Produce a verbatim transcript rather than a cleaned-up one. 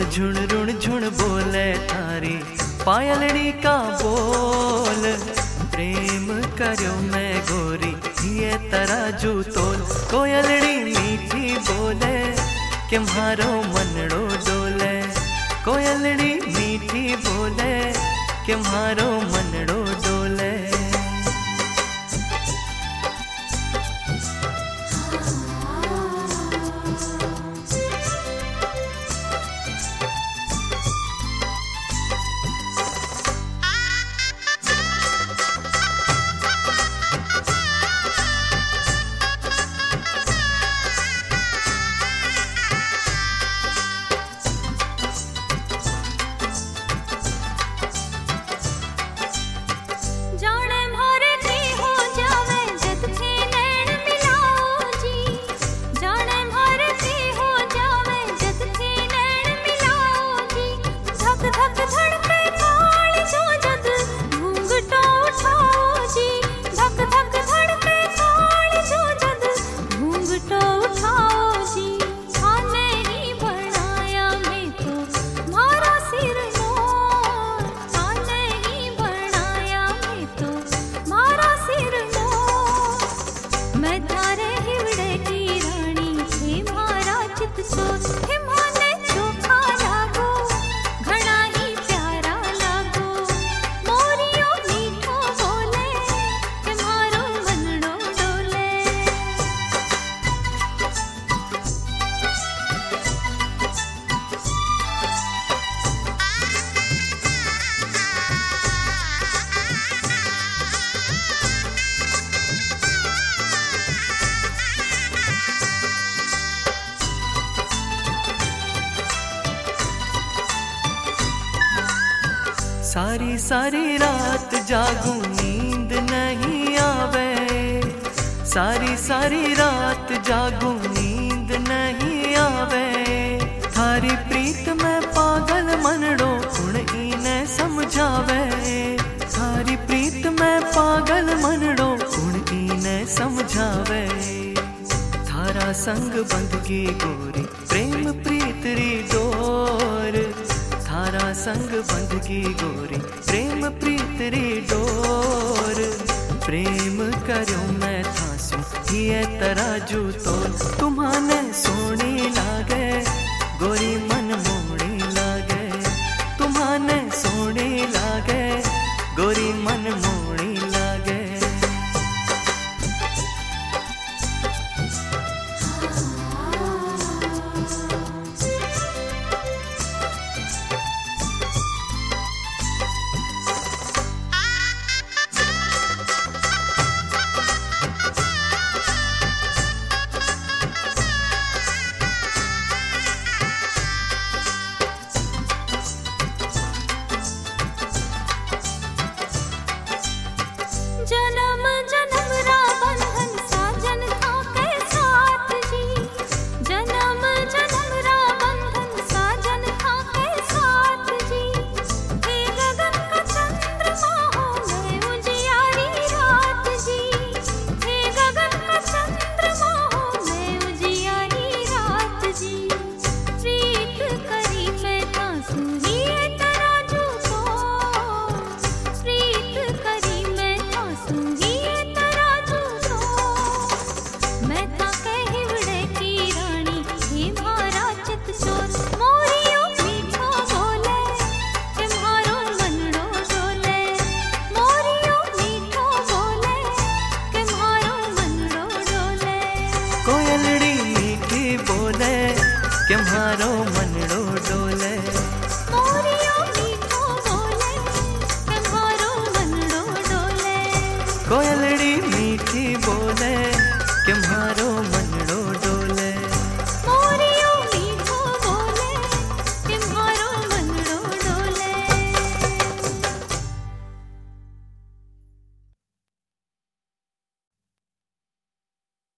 झुण रुण झुण बोले थारी पायलड़ी का बोल। प्रेम करो मैं गोरी ये तराजू तोल। कोयलड़ी मीठी बोले कि म्हारो मनड़ो डोले। कोयलड़ी मीठी बोले कि म्हारो मनड़ो डोले। सारी सारी रात जागूं नींद नहीं आवे। सारी सारी रात जागूं नींद नहीं आवे। थारी प्रीत में पागल मनड़ो हुण इने समझावे। थारी प्रीत में पागल मनड़ो हुण इने समझावे। थारा संग बंधगी गोरी प्रेम प्रीत री डोर। थारा संग बंधगी गोरी प्रेम प्रीत री डोर। प्रेम करो मैं थासू ये तराजू तोल। तुम्हाने सोनी लागे गोरी मन मोड़ी लागे। तुम्हाने सोनी लागे गोरी मन मोड़ी लागे। जन्म जन्म रा बंधन साजन था के साथ जी। जन्म जन्म रा बंधन साजन था के साथ जी। हे गगन का चंद्रमा हो मैं उजियारी रात जी। हे गगन का चंद्रमा हो मैं उजियारी रात जी। प्रीत करी मैं तासू ये तराजू तोल। प्रीत करी मैं सुनिए तराजू तो मैं ता कहिवड़े की रानी हे मारा चित चोर। मोरियो मीठो बोले कि म्हारो मनड़ो डोले। मोरियो मीठो बोले कि म्हारो मनड़ो डोले। कोयलड़ी मीठी बोले कि म्हारो मनड़ो डोले। मोरियो मीठो बोले कि म्हारो मनड़ो डोले। कोयलड़ी मीठी बोले